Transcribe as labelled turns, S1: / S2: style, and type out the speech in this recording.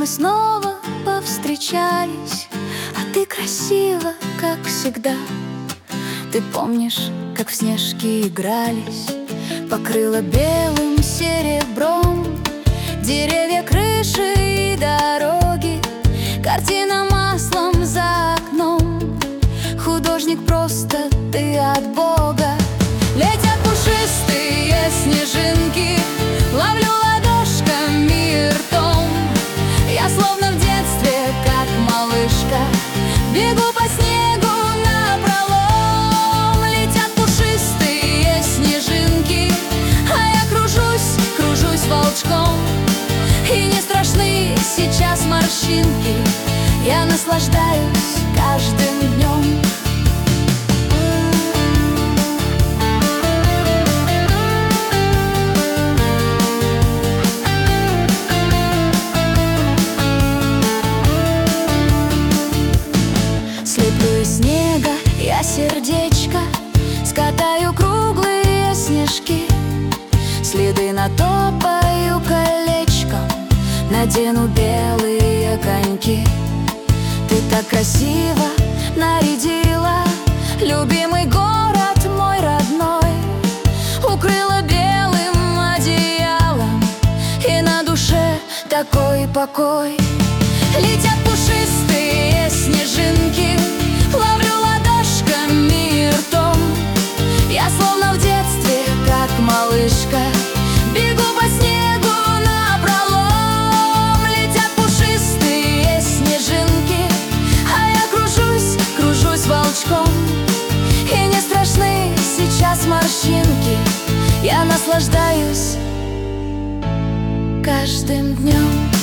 S1: мы снова повстречались, а ты красива, как всегда. Ты помнишь, как в снежки игрались, покрыла белым серебром деревья, крыши и дороги, картина маслом за окном, художник просто ты от Бога. Летят пушистые снежинки, ловлю ладошками ртом. Я словно в детстве, как малышка, бегу по снегу напролом. Летят пушистые снежинки, а я кружусь, кружусь волчком. И не страшны сейчас морщинки, я наслаждаюсь каждым днем. Слеплю из снега я сердечко, скатаю круглые снежки, следы натопаю колечком, надену белые коньки. Ты так красиво нарядила любимый город мой родной, укрыла белым одеялом, и на душе такой покой. Летят пушистые снежинки, ловлю ладошками ртом. Я словно в детстве, как малышка, бегу по снегу напролом. Летят пушистые снежинки, а я кружусь, кружусь волчком. И не страшны сейчас морщинки, я наслаждаюсь каждым днем.